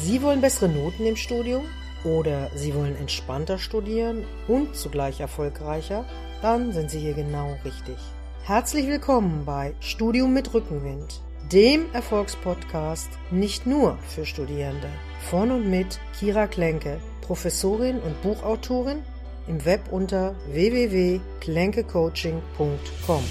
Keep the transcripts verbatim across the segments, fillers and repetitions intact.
Sie wollen bessere Noten im Studium oder Sie wollen entspannter studieren und zugleich erfolgreicher? Dann sind Sie hier genau richtig. Herzlich willkommen bei Studium mit Rückenwind, dem Erfolgspodcast nicht nur für Studierende. Von und mit Kira Klenke, Professorin und Buchautorin, im Web unter w w w punkt klenkecoaching punkt com.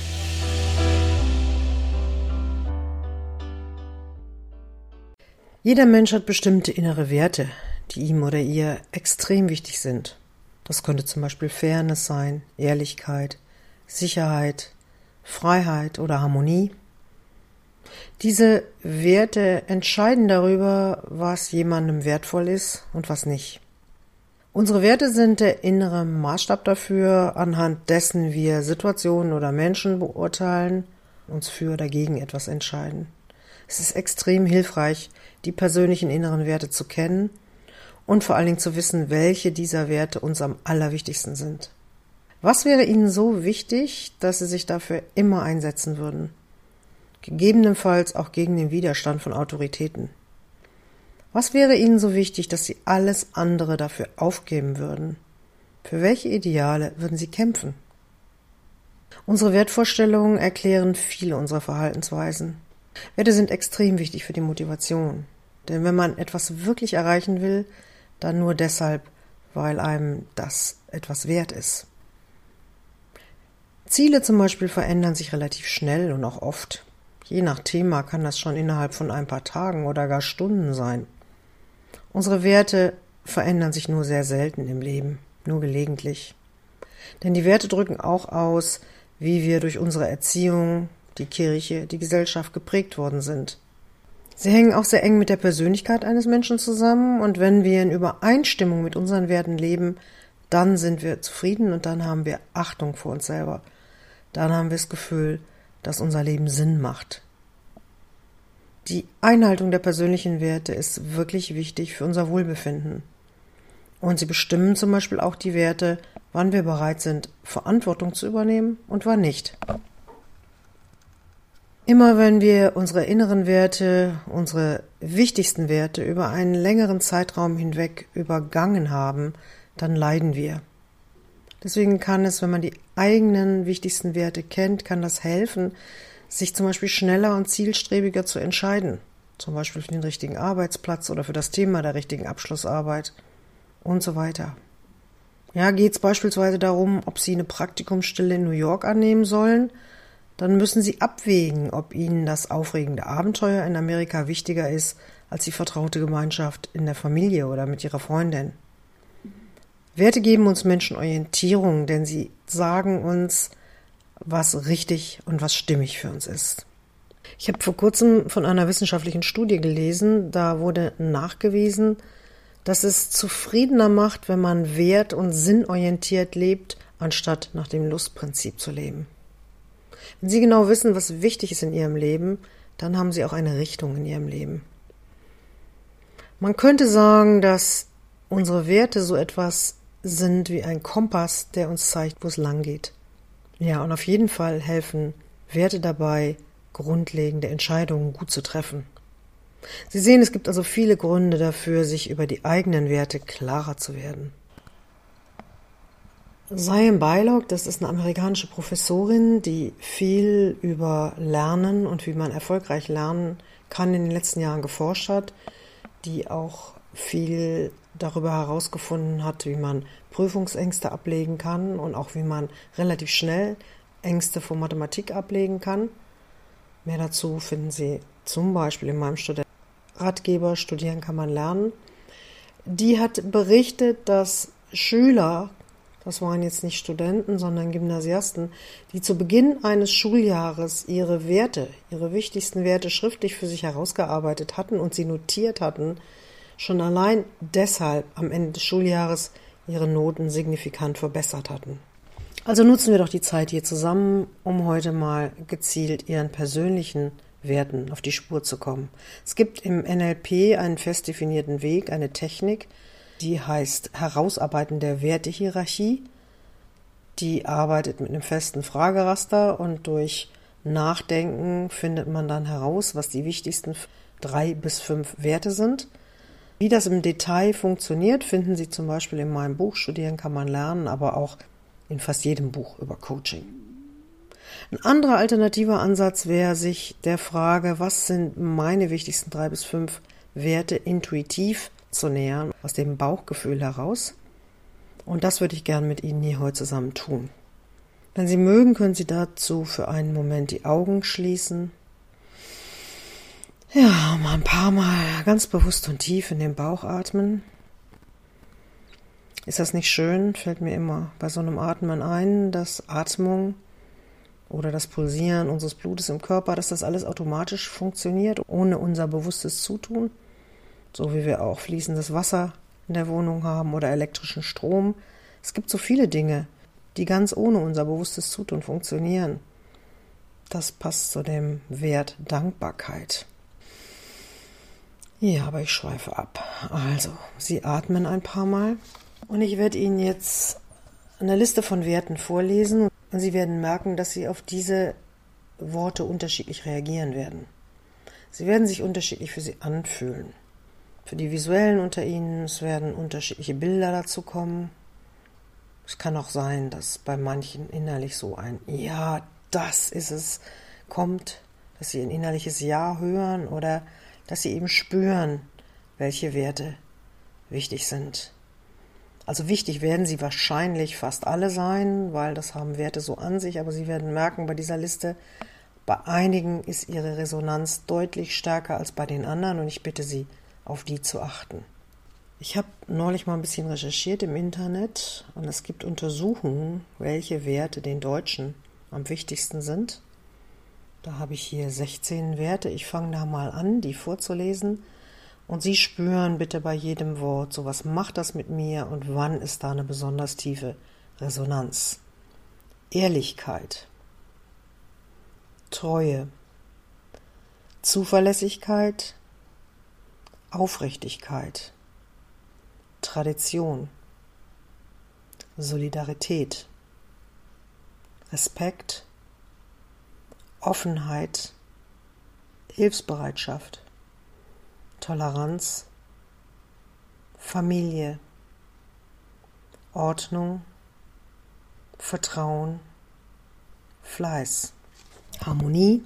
Jeder Mensch hat bestimmte innere Werte, die ihm oder ihr extrem wichtig sind. Das könnte zum Beispiel Fairness sein, Ehrlichkeit, Sicherheit, Freiheit oder Harmonie. Diese Werte entscheiden darüber, was jemandem wertvoll ist und was nicht. Unsere Werte sind der innere Maßstab dafür, anhand dessen wir Situationen oder Menschen beurteilen, uns für oder gegen etwas entscheiden. Es ist extrem hilfreich, die persönlichen inneren Werte zu kennen und vor allen Dingen zu wissen, welche dieser Werte uns am allerwichtigsten sind. Was wäre Ihnen so wichtig, dass Sie sich dafür immer einsetzen würden? Gegebenenfalls auch gegen den Widerstand von Autoritäten. Was wäre Ihnen so wichtig, dass Sie alles andere dafür aufgeben würden? Für welche Ideale würden Sie kämpfen? Unsere Wertvorstellungen erklären viele unserer Verhaltensweisen. Werte sind extrem wichtig für die Motivation. Denn wenn man etwas wirklich erreichen will, dann nur deshalb, weil einem das etwas wert ist. Ziele zum Beispiel verändern sich relativ schnell und auch oft. Je nach Thema kann das schon innerhalb von ein paar Tagen oder gar Stunden sein. Unsere Werte verändern sich nur sehr selten im Leben, nur gelegentlich. Denn die Werte drücken auch aus, wie wir durch unsere Erziehung, die Kirche, die Gesellschaft geprägt worden sind. Sie hängen auch sehr eng mit der Persönlichkeit eines Menschen zusammen und wenn wir in Übereinstimmung mit unseren Werten leben, dann sind wir zufrieden und dann haben wir Achtung vor uns selber. Dann haben wir das Gefühl, dass unser Leben Sinn macht. Die Einhaltung der persönlichen Werte ist wirklich wichtig für unser Wohlbefinden. Und sie bestimmen zum Beispiel auch die Werte, wann wir bereit sind, Verantwortung zu übernehmen und wann nicht. Immer wenn wir unsere inneren Werte, unsere wichtigsten Werte über einen längeren Zeitraum hinweg übergangen haben, dann leiden wir. Deswegen kann es, wenn man die eigenen wichtigsten Werte kennt, kann das helfen, sich zum Beispiel schneller und zielstrebiger zu entscheiden. Zum Beispiel für den richtigen Arbeitsplatz oder für das Thema der richtigen Abschlussarbeit und so weiter. Ja, geht es beispielsweise darum, ob Sie eine Praktikumsstelle in New York annehmen sollen, dann müssen Sie abwägen, ob Ihnen das aufregende Abenteuer in Amerika wichtiger ist als die vertraute Gemeinschaft in der Familie oder mit Ihrer Freundin. Werte geben uns Menschen Orientierung, denn sie sagen uns, was richtig und was stimmig für uns ist. Ich habe vor kurzem von einer wissenschaftlichen Studie gelesen, da wurde nachgewiesen, dass es zufriedener macht, wenn man wert- und sinnorientiert lebt, anstatt nach dem Lustprinzip zu leben. Wenn Sie genau wissen, was wichtig ist in Ihrem Leben, dann haben Sie auch eine Richtung in Ihrem Leben. Man könnte sagen, dass unsere Werte so etwas sind wie ein Kompass, der uns zeigt, wo es lang geht. Ja, und auf jeden Fall helfen Werte dabei, grundlegende Entscheidungen gut zu treffen. Sie sehen, es gibt also viele Gründe dafür, sich über die eigenen Werte klarer zu werden. Sian Beilock, das ist eine amerikanische Professorin, die viel über Lernen und wie man erfolgreich lernen kann in den letzten Jahren geforscht hat, die auch viel darüber herausgefunden hat, wie man Prüfungsängste ablegen kann und auch wie man relativ schnell Ängste vor Mathematik ablegen kann. Mehr dazu finden Sie zum Beispiel in meinem Studentenratgeber Studieren kann man lernen. Die hat berichtet, dass Schüler, das waren jetzt nicht Studenten, sondern Gymnasiasten, die zu Beginn eines Schuljahres ihre Werte, ihre wichtigsten Werte schriftlich für sich herausgearbeitet hatten und sie notiert hatten, schon allein deshalb am Ende des Schuljahres ihre Noten signifikant verbessert hatten. Also nutzen wir doch die Zeit hier zusammen, um heute mal gezielt Ihren persönlichen Werten auf die Spur zu kommen. Es gibt im N L P einen fest definierten Weg, eine Technik, die heißt Herausarbeiten der Wertehierarchie. Die arbeitet mit einem festen Frageraster und durch Nachdenken findet man dann heraus, was die wichtigsten drei bis fünf Werte sind. Wie das im Detail funktioniert, finden Sie zum Beispiel in meinem Buch Studieren kann man lernen, aber auch in fast jedem Buch über Coaching. Ein anderer alternativer Ansatz wäre, sich der Frage, was sind meine wichtigsten drei bis fünf Werte, intuitiv zu nähern, aus dem Bauchgefühl heraus. Und das würde ich gerne mit Ihnen hier heute zusammen tun. Wenn Sie mögen, können Sie dazu für einen Moment die Augen schließen. Ja, mal ein paar Mal ganz bewusst und tief in den Bauch atmen. Ist das nicht schön? Fällt mir immer bei so einem Atmen ein, dass Atmung oder das Pulsieren unseres Blutes im Körper, dass das alles automatisch funktioniert, ohne unser bewusstes Zutun. So wie wir auch fließendes Wasser in der Wohnung haben oder elektrischen Strom. Es gibt so viele Dinge, die ganz ohne unser bewusstes Zutun funktionieren. Das passt zu dem Wert Dankbarkeit. Ja, aber ich schweife ab. Also, Sie atmen ein paar Mal und ich werde Ihnen jetzt eine Liste von Werten vorlesen und Sie werden merken, dass Sie auf diese Worte unterschiedlich reagieren werden. Sie werden sich unterschiedlich für Sie anfühlen. Für die Visuellen unter Ihnen, es werden unterschiedliche Bilder dazu kommen. Es kann auch sein, dass bei manchen innerlich so ein Ja, das ist es, kommt, dass Sie ein innerliches Ja hören oder dass Sie eben spüren, welche Werte wichtig sind. Also wichtig werden sie wahrscheinlich fast alle sein, weil das haben Werte so an sich, aber Sie werden merken bei dieser Liste, bei einigen ist Ihre Resonanz deutlich stärker als bei den anderen und ich bitte Sie, auf die zu achten. Ich habe neulich mal ein bisschen recherchiert im Internet und es gibt Untersuchungen, welche Werte den Deutschen am wichtigsten sind. Da habe ich hier sechzehn Werte. Ich fange da mal an, die vorzulesen. Und Sie spüren bitte bei jedem Wort, so was macht das mit mir und wann ist da eine besonders tiefe Resonanz. Ehrlichkeit, Treue, Zuverlässigkeit, Aufrichtigkeit, Tradition, Solidarität, Respekt, Offenheit, Hilfsbereitschaft, Toleranz, Familie, Ordnung, Vertrauen, Fleiß, Harmonie,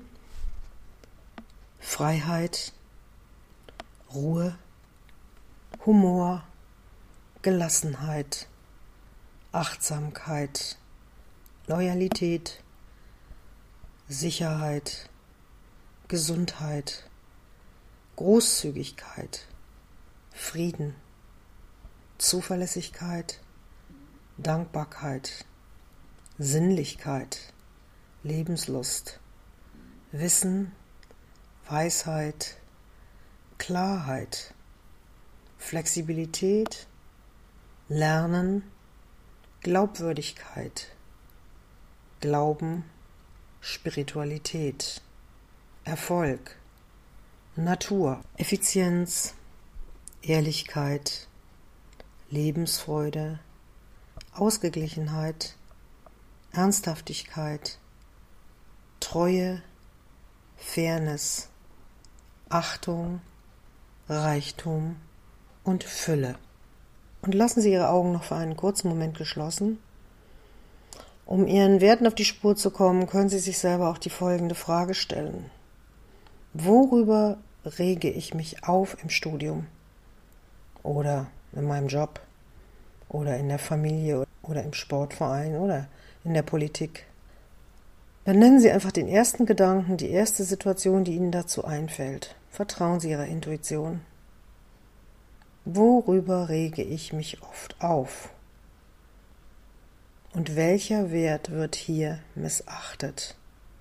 Freiheit, Ruhe, Humor, Gelassenheit, Achtsamkeit, Loyalität, Sicherheit, Gesundheit, Großzügigkeit, Frieden, Zuverlässigkeit, Dankbarkeit, Sinnlichkeit, Lebenslust, Wissen, Weisheit, Klarheit, Flexibilität, Lernen, Glaubwürdigkeit, Glauben, Spiritualität, Erfolg, Natur, Effizienz, Ehrlichkeit, Lebensfreude, Ausgeglichenheit, Ernsthaftigkeit, Treue, Fairness, Achtung, Reichtum und Fülle. Und lassen Sie Ihre Augen noch für einen kurzen Moment geschlossen. Um Ihren Werten auf die Spur zu kommen, können Sie sich selber auch die folgende Frage stellen. Worüber rege ich mich auf im Studium oder in meinem Job oder in der Familie oder im Sportverein oder in der Politik? Benennen Sie einfach den ersten Gedanken, die erste Situation, die Ihnen dazu einfällt. Vertrauen Sie Ihrer Intuition. Worüber rege ich mich oft auf? Und welcher Wert wird hier missachtet?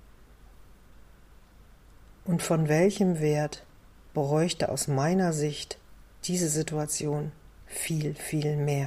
Und von welchem Wert bräuchte aus meiner Sicht diese Situation viel, viel mehr?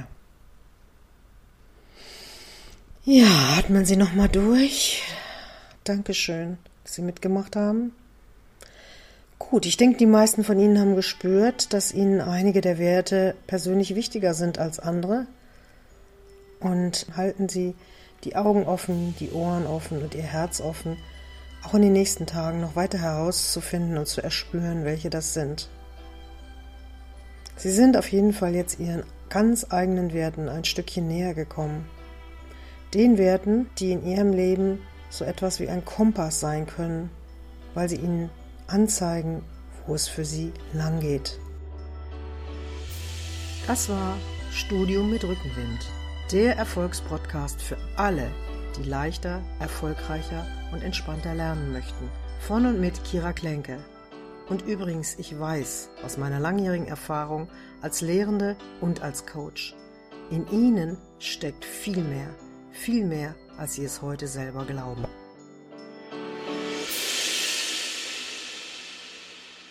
Ja, atmen Sie nochmal durch. Dankeschön, dass Sie mitgemacht haben. Gut, ich denke, die meisten von Ihnen haben gespürt, dass Ihnen einige der Werte persönlich wichtiger sind als andere. Und halten Sie die Augen offen, die Ohren offen und Ihr Herz offen, auch in den nächsten Tagen noch weiter herauszufinden und zu erspüren, welche das sind. Sie sind auf jeden Fall jetzt ihren ganz eigenen Werten ein Stückchen näher gekommen. Den Werten, die in ihrem Leben so etwas wie ein Kompass sein können, weil sie ihnen anzeigen, wo es für sie lang geht. Das war Studium mit Rückenwind, der Erfolgspodcast für alle, die leichter, erfolgreicher und entspannter lernen möchten. Von und mit Kira Klenke. Und übrigens, ich weiß aus meiner langjährigen Erfahrung als Lehrende und als Coach, in Ihnen steckt viel mehr, viel mehr, als Sie es heute selber glauben.